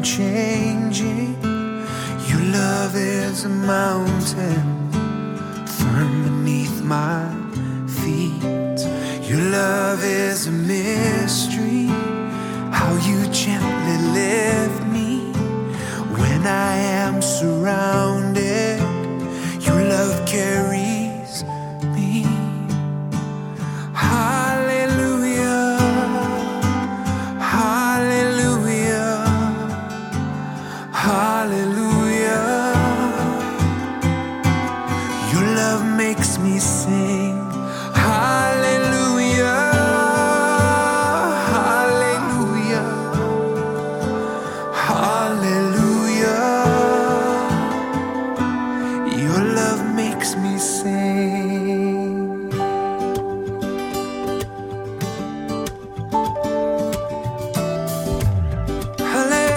unchanging. Your love is a mountain firm beneath my feet. Your love is a mystery, how you gently lift me when I am surrounded. Your love carries me. Hallelujah, hallelujah, hallelujah. Your love makes me sing.